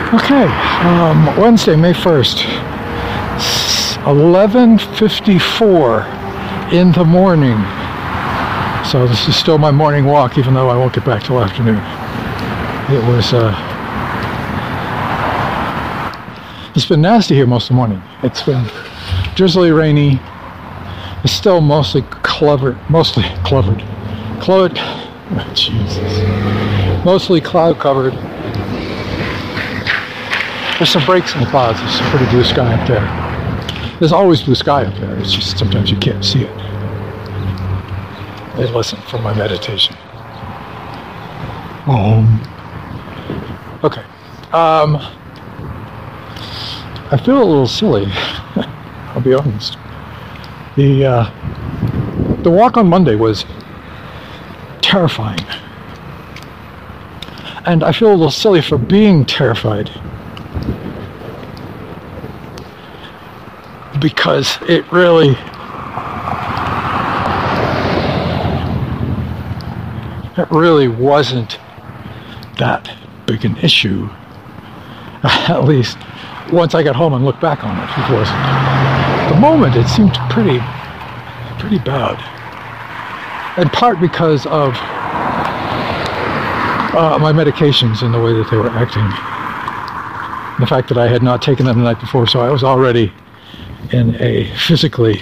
Okay, Wednesday, May 1st, 11:54 in the morning. So this is still my morning walk, even though I won't get back till afternoon. It was, it's been nasty here most of the morning. It's been drizzly, rainy. It's still mostly cloud covered. Oh, Jesus. Mostly cloud covered. There's some breaks in the clouds. There's some pretty blue sky up there. There's always blue sky up there. It's just sometimes you can't see it. They listen for my meditation. Okay. I feel a little silly. I'll be honest. The walk on Monday was terrifying. And I feel a little silly for being terrified. Because it really wasn't that big an issue. At least once I got home and looked back on it. It wasn't. At the moment it seemed pretty bad. In part because of my medications and the way that they were acting. The fact that I had not taken them the night before, so I was already in a physically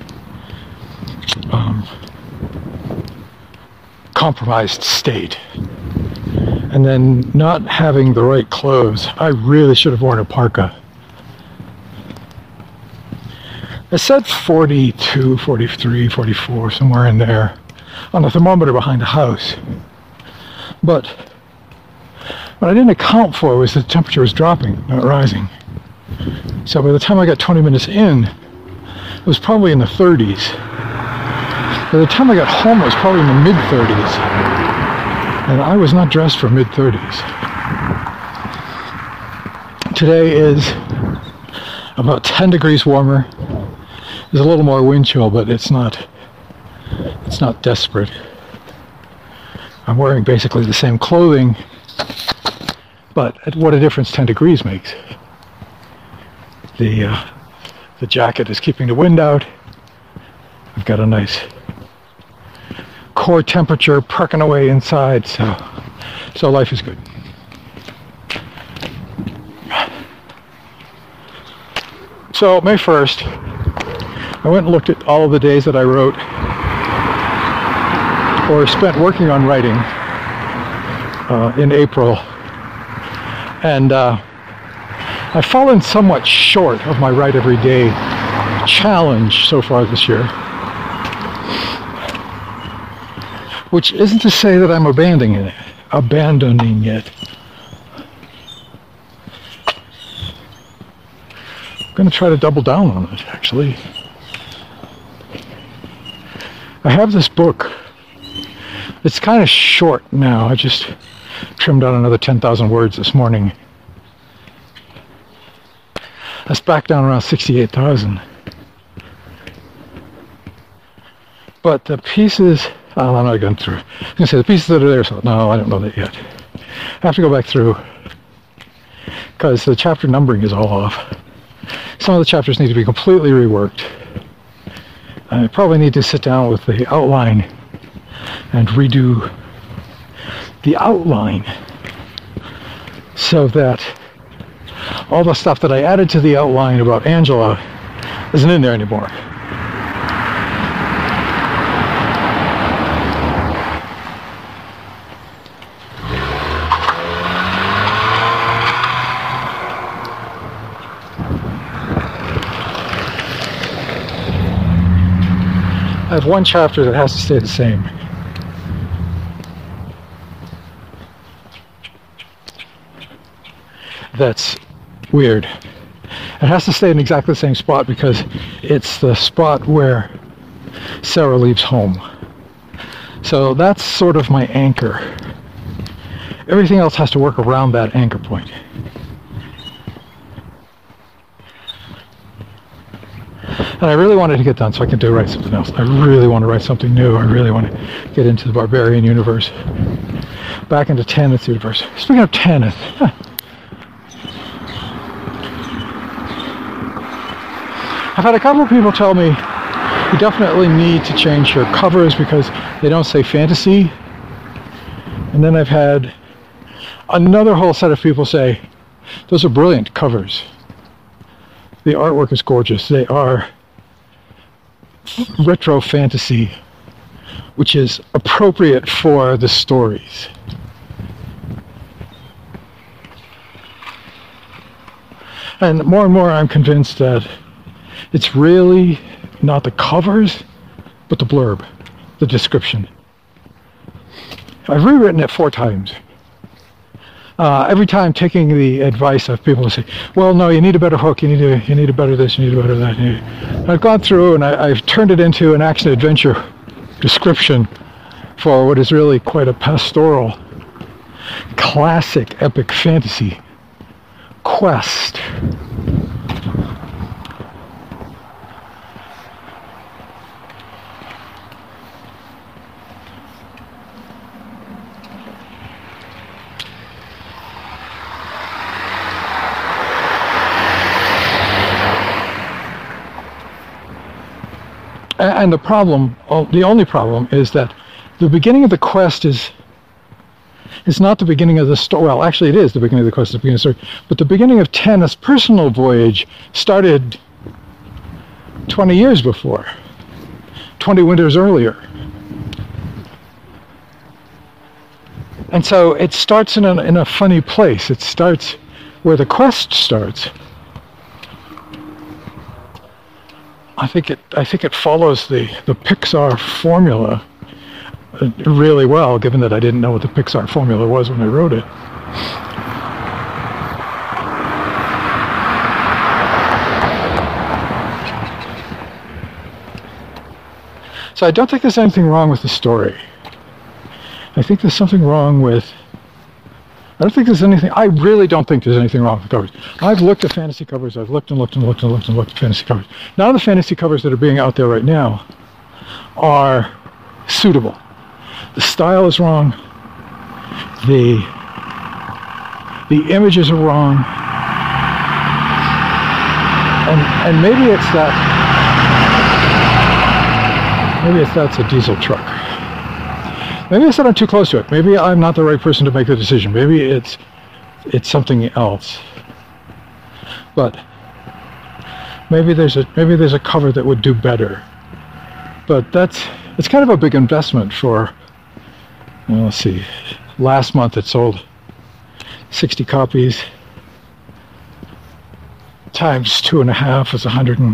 compromised state. And then not having the right clothes. I really should have worn a parka. It said 42, 43, 44, somewhere in there on the thermometer behind the house. But what I didn't account for was the temperature was dropping, not rising. So by the time I got 20 minutes in, it was probably in the 30s. By the time I got home, it was probably in the mid-30s. And I was not dressed for mid-30s. Today is about 10 degrees warmer. There's a little more wind chill, but it's not desperate. I'm wearing basically the same clothing, but what a difference 10 degrees makes. The jacket is keeping the wind out. I've got a nice core temperature perking away inside, so life is good. So May 1st, I went and looked at all of the days that I wrote or spent working on writing in April, and I've fallen somewhat short of my Write Every Day challenge so far this year. Which isn't to say that I'm abandoning it. I'm going to try to double down on it, actually. I have this book. It's kind of short now. I just trimmed out another 10,000 words this morning. That's back down around 68,000. But the pieces, I'm not going through. I was going to say the pieces that are there, so no, I don't know that yet. I have to go back through because the chapter numbering is all off. Some of the chapters need to be completely reworked. I probably need to sit down with the outline and redo the outline so that all the stuff that I added to the outline about Angela isn't in there anymore. I have one chapter that has to stay the same. That's weird. It has to stay in exactly the same spot because it's the spot where Sarah leaves home. So that's sort of my anchor. Everything else has to work around that anchor point. And I really wanted to get done so I could write something else. I really want to write something new. I really want to get into the barbarian universe. Back into Tanith universe. Speaking of Tanith, I've had a couple of people tell me you definitely need to change your covers because they don't say fantasy. And then I've had another whole set of people say, those are brilliant covers. The artwork is gorgeous. They are retro fantasy, which is appropriate for the stories. And more I'm convinced that it's really not the covers, but the blurb, the description. I've rewritten it 4 times. Every time taking the advice of people who say, well, no, you need a better hook, you need a better this, you need a better that. I've gone through and I've turned it into an action-adventure description for what is really quite a pastoral, classic epic fantasy quest. And the problem, the only problem, is that the beginning of the quest is not the beginning of the story. Well, actually it is the beginning of the quest, the beginning of the story. But the beginning of Tennant's personal voyage started 20 years before, 20 winters earlier. And so it starts in a funny place. It starts where the quest starts. I think it follows the Pixar formula really well, given that I didn't know what the Pixar formula was when I wrote it. So I don't think there's anything wrong with the story. I think there's something wrong with... I really don't think there's anything wrong with the covers. I've looked at fantasy covers. I've looked and looked and looked and looked and looked at fantasy covers. None of the fantasy covers that are being out there right now are suitable. The style is wrong. The images are wrong. And maybe it's that's a diesel truck. Maybe it's that I'm too close to it. Maybe I'm not the right person to make the decision. Maybe it's something else. But maybe there's a cover that would do better. But it's kind of a big investment for, let's see, last month it sold 60 copies times 2.5 is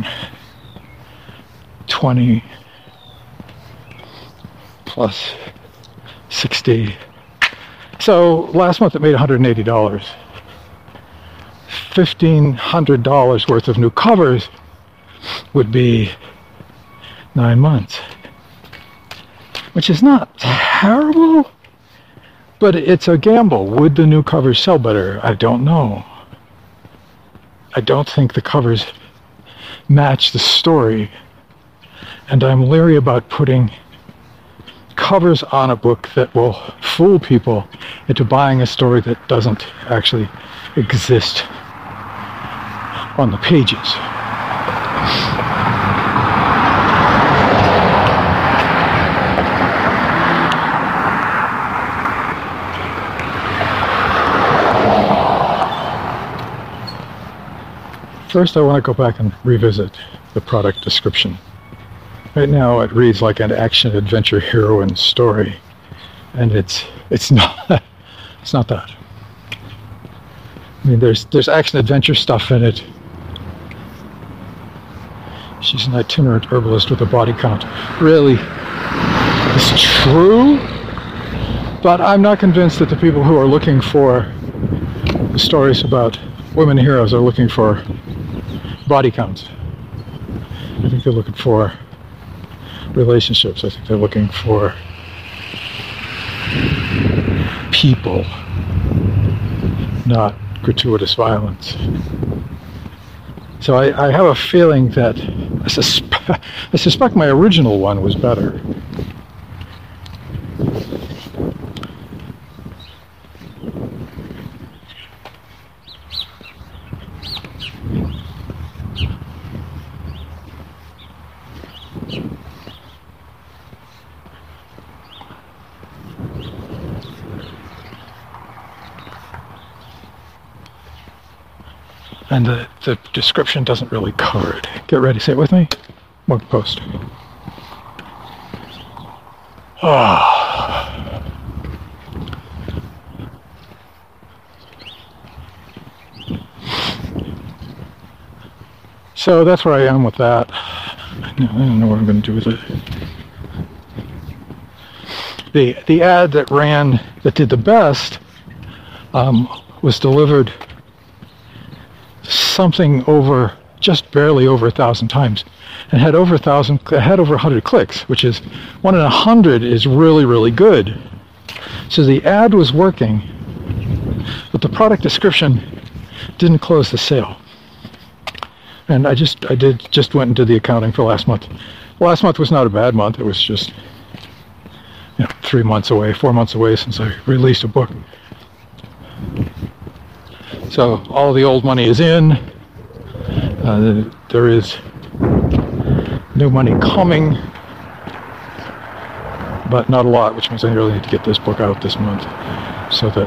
120 plus 60. So last month it made $180. $1,500 worth of new covers would be 9 months, which is not terrible, but it's a gamble. Would the new covers sell better? I don't know. I don't think the covers match the story, and I'm leery about putting covers on a book that will fool people into buying a story that doesn't actually exist on the pages. First, I want to go back and revisit the product description. Right now, it reads like an action-adventure heroine story, and it's not. It's not that. I mean, there's action-adventure stuff in it. She's an itinerant herbalist with a body count. Really, it's true, but I'm not convinced that the people who are looking for stories about women heroes are looking for body counts. I think they're looking for relationships. I think they're looking for people, not gratuitous violence. So I have a feeling that I suspect my original one was better. And the description doesn't really cover it. Get ready, say it with me. Mug post. Oh. So that's where I am with that. I don't know what I'm going to do with it. The ad that did the best was delivered something over, just barely over 1,000 times, and had over 100 clicks, which is 1 in 100 is really, really good. So the ad was working, but the product description didn't close the sale. And I just went and did the accounting for last month. Last month was not a bad month. It was just 4 months away since I released a book. So all the old money is in. There is new money coming, but not a lot, which means I really need to get this book out this month, so that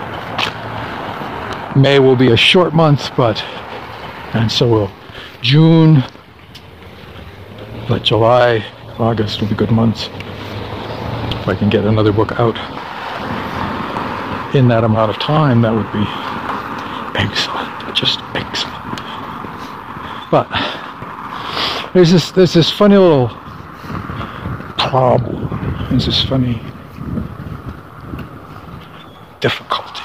May will be a short month, and so will June, but July, August will be good months if I can get another book out in that amount of time. That would be excellent, just excellent. But there's this funny little problem. There's this funny difficulty.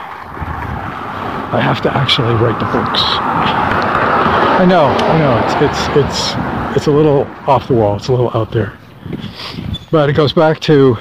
I have to actually write the books. I know. It's a little off the wall. It's a little out there. But it goes back to,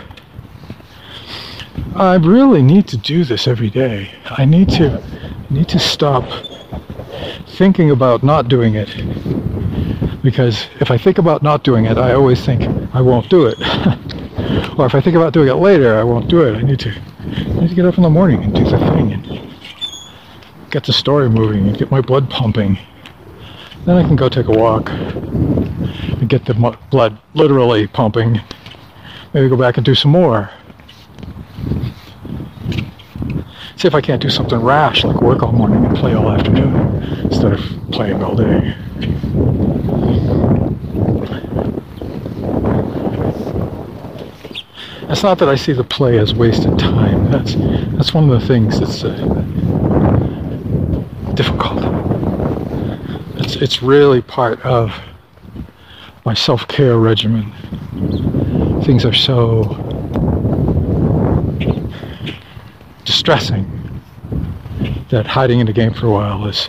I really need to do this every day. I need to stop thinking about not doing it, because if I think about not doing it, I always think I won't do it. Or if I think about doing it later, I won't do it. I need to get up in the morning and do the thing and get the story moving and get my blood pumping. Then I can go take a walk and get the blood literally pumping. Maybe go back and do some more. See if I can't do something rash, like work all morning and play all afternoon, instead of playing all day. It's not that I see the play as wasted time. That's one of the things that's difficult. It's really part of my self-care regimen. Things are so distressing that hiding in the game for a while is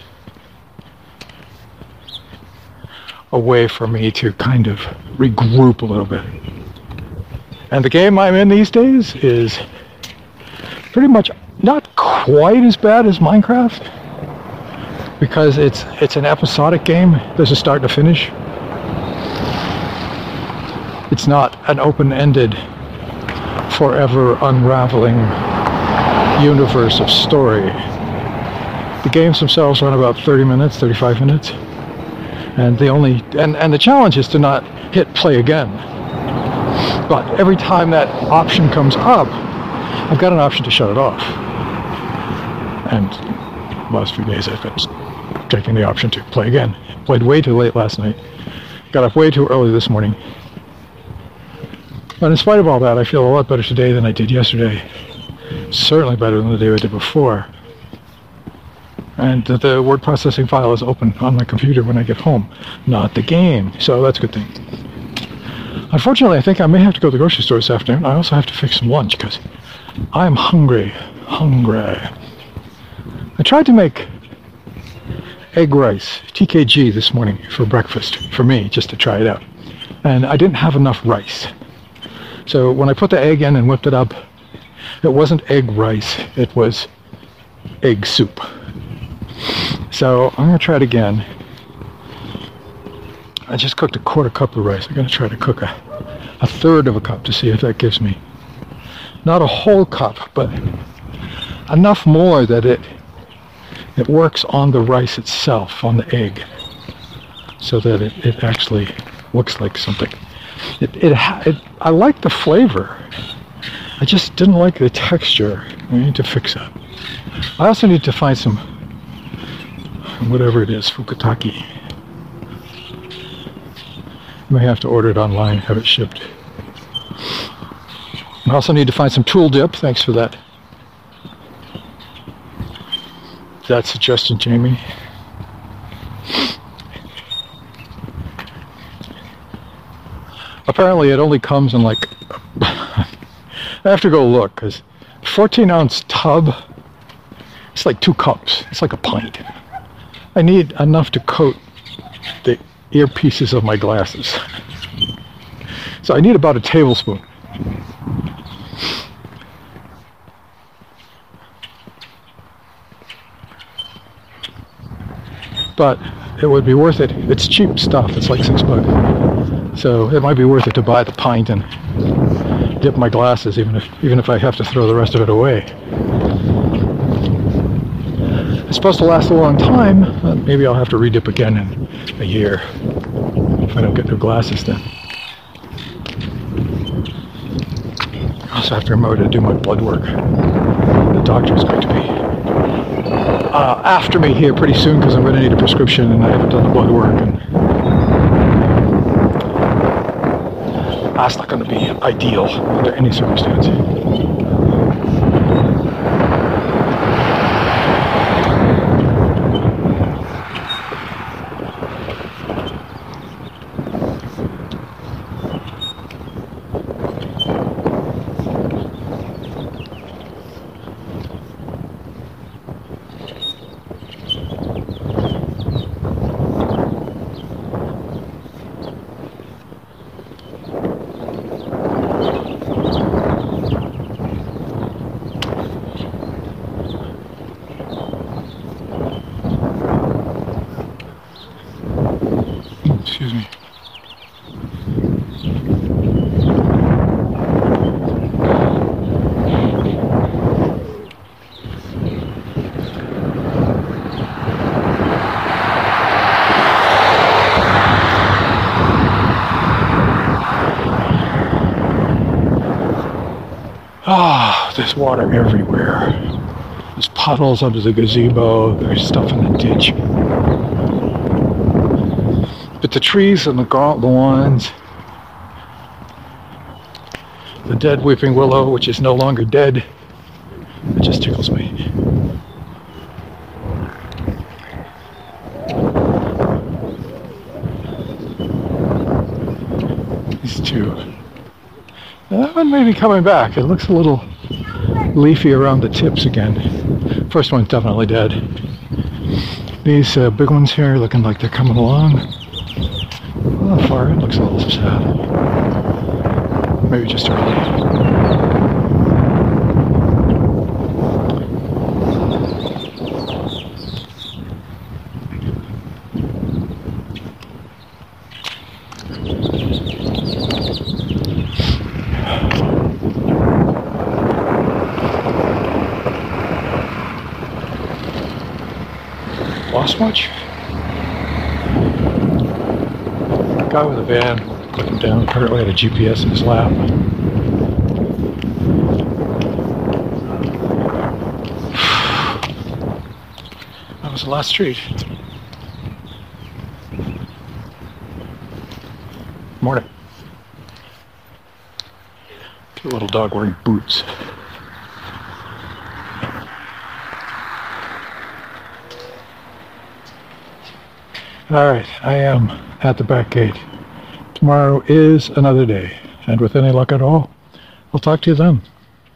a way for me to kind of regroup a little bit. And the game I'm in these days is pretty much not quite as bad as Minecraft, because it's an episodic game. There's a start and a finish. It's not an open-ended, forever unraveling universe of story. The games themselves run about 30 minutes, 35 minutes. And the challenge is to not hit play again. But every time that option comes up, I've got an option to shut it off. And the last few days I've been taking the option to play again. Played way too late last night. Got up way too early this morning. But in spite of all that, I feel a lot better today than I did yesterday. Certainly better than the day I did before. And the word processing file is open on my computer when I get home, not the game. So that's a good thing. Unfortunately, I think I may have to go to the grocery store this afternoon. I also have to fix some lunch because I'm hungry. I tried to make egg rice, TKG, this morning for breakfast, for me, just to try it out. And I didn't have enough rice. So when I put the egg in and whipped it up, it wasn't egg rice, it was egg soup. So I'm going to try it again. I just cooked a quarter cup of rice. I'm going to try to cook a third of a cup to see if that gives me not a whole cup, but enough more that it works on the rice itself, on the egg, so that it actually looks like something. I like the flavor. I just didn't like the texture. I need to fix that. I also need to find some whatever it is, Fukutaki. May have to order it online, have it shipped. I also need to find some tool dip. Thanks for that suggestion, Jamie. Apparently it only comes in like I have to go look, because 14-ounce tub, it's like 2 cups. It's like a pint. I need enough to coat the earpieces of my glasses. So I need about a tablespoon. But it would be worth it. It's cheap stuff. It's like $6. So it might be worth it to buy the pint and dip my glasses, even if I have to throw the rest of it away. It's supposed to last a long time. Maybe I'll have to redip again in a year if I don't get new glasses then. I also have to remember to do my blood work. The doctor is going to be after me here pretty soon, because I'm going to need a prescription and I haven't done the blood work, and that's not going to be ideal under any circumstance. Excuse me. Ah, there's water everywhere. There's puddles under the gazebo. There's stuff in the ditch. But the trees and the lawns, the dead weeping willow, which is no longer dead, it just tickles me. These two. Now that one may be coming back. It looks a little leafy around the tips again. First one's definitely dead. These big ones here looking like they're coming along. Oh, far it looks a little sad. Maybe just early. Lost much? Guy with a van looking down, apparently had a GPS in his lap. That was the last street. Morning. Cute little dog wearing boots. Alright, I am at the back gate. Tomorrow is another day, and with any luck at all, I'll talk to you then.